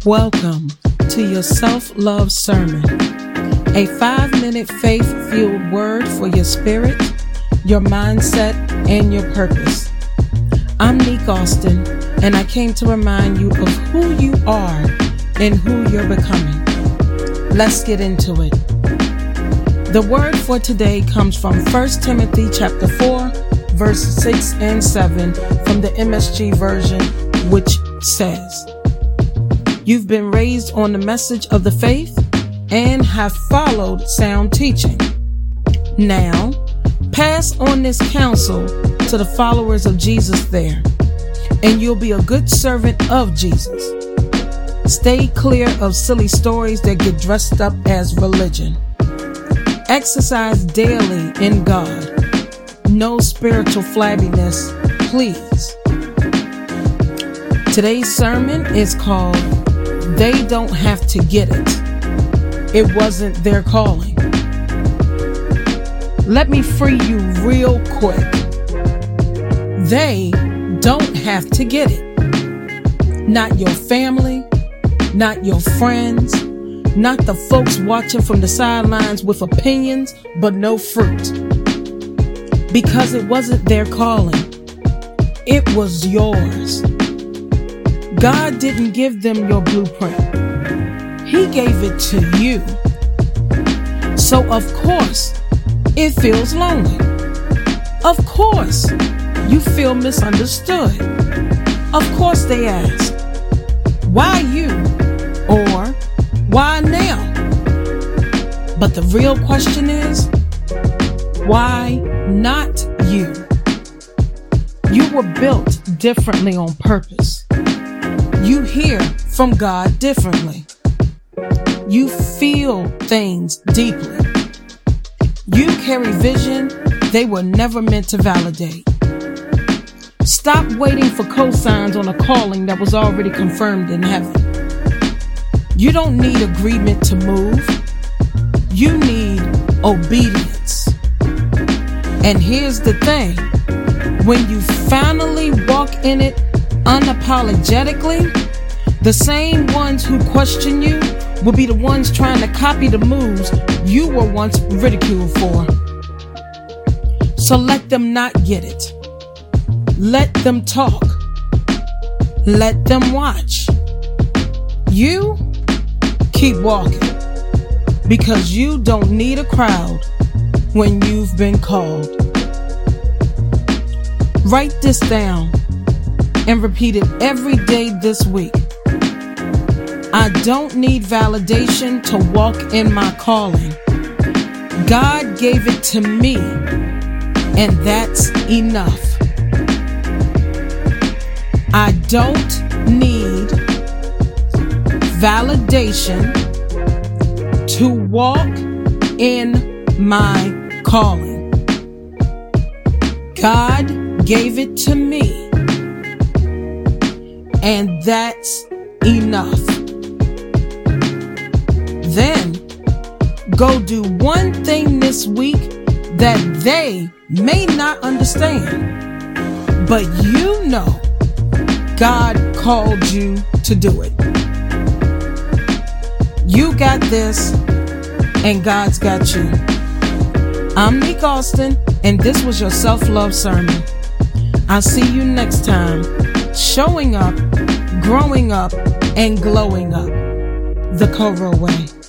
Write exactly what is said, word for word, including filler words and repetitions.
Welcome to your self-love sermon, a five-minute faith-fueled word for your spirit, your mindset, and your purpose. I'm Neek Austin, and I came to remind you of who you are and who you're becoming. Let's get into it. The word for today comes from First Timothy chapter four, verses six and seven from the M S G version, which says, "You've been raised on the message of the faith and have followed sound teaching. Now, pass on this counsel to the followers of Jesus there, and you'll be a good servant of Jesus. Stay clear of silly stories that get dressed up as religion. Exercise daily in God. No spiritual flabbiness, please." Today's sermon is called "They Don't Have to Get It. It Wasn't Their Calling." Let me free you real quick. They don't have to get it. Not your family, not your friends, not the folks watching from the sidelines with opinions but no fruit. Because it wasn't their calling. It was yours. God didn't give them your blueprint. He gave it to you. So of course, it feels lonely. Of course, you feel misunderstood. Of course they ask, "Why you?" Or, "Why now?" But the real question is, why not you? You were built differently on purpose. You hear from God differently. You feel things deeply. You carry vision they were never meant to validate. Stop waiting for cosigns on a calling that was already confirmed in heaven. You don't need agreement to move. You need obedience. And here's the thing. When you finally walk in it unapologetically, the same ones who question you will be the ones trying to copy the moves you were once ridiculed for. So let them not get it. Let them talk. Let them watch. You keep walking, because you don't need a crowd when you've been called. Write this down and repeat it every day this week. I don't need validation to walk in my calling. God gave it to me, and that's enough. I don't need validation to walk in my calling. God gave it to me, and that's enough. Then go do one thing this week that they may not understand, but you know God called you to do it. You got this, and God's got you. I'm Neek Austin, and this was your self-love sermon. I'll see you next time, showing up, growing up, and glowing up the Coro way.